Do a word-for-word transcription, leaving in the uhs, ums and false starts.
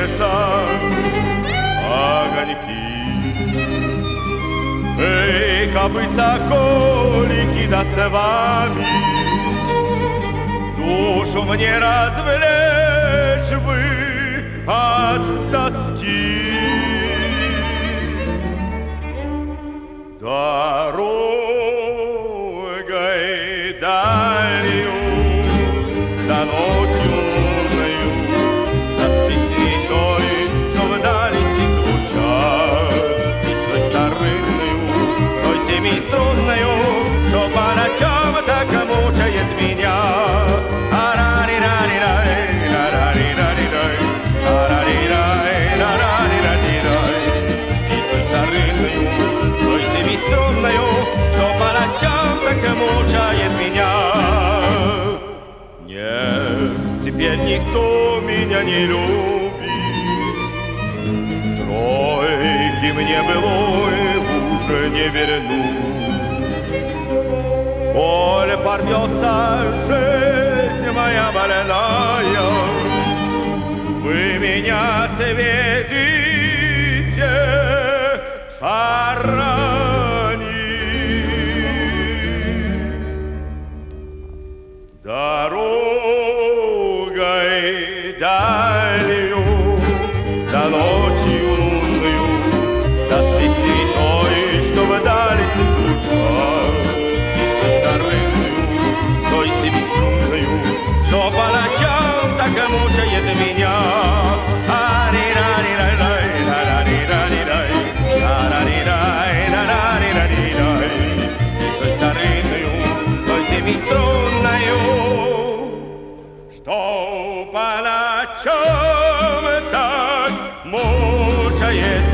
сердца огоньки. Эй, кабы соколики да с вами, душу мне развлечь бы от тоски. Дорогой далью, да ночью лунною, да с песней той, что вдали птиц звучат, и с той старинною, той семиструнною, что по ночам так мучает меня. Мучает меня. Нет, теперь никто меня не любит. Тройки мне былой уже не вернуть. Коль порвется жизнь моя больная, вы меня свезите хоронить. Дорогой далью, да ночью лунною, да с песней той, что вдали звучат, и с той старинною, с той семиструнною, что по ночам так мучает меня. Что по ночам так мучает